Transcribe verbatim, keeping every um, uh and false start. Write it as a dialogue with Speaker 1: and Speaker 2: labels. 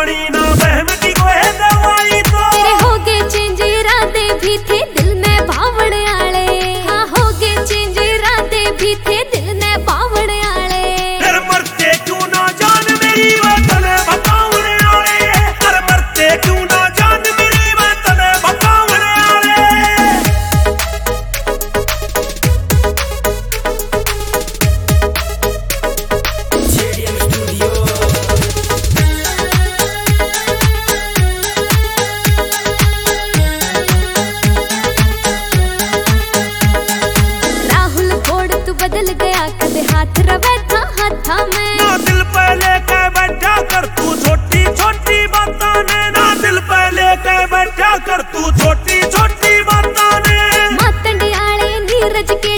Speaker 1: बनी ना बहम की कोई दवाई तो
Speaker 2: तेरे हो गए चेंज इरादे भी थे दिल में भावड़ आले। हाँ हो गए चेंज इरादे भी थे दिल में भावड़ आले।
Speaker 1: फिर मरते क्यों ना जान मेरी वतन बतावने आले। फिर मरते क्यों ना जान मेरी वतन बतावने आले।
Speaker 2: बदल गया कदे हाथ रवे था हाथा में।
Speaker 1: ना दिल पे लेके बैठा कर तू छोटी छोटी बातां ने। ना दिल पे लेके बैठा कर तू छोटी छोटी बातां ने।
Speaker 2: मातंडियाले नीरज के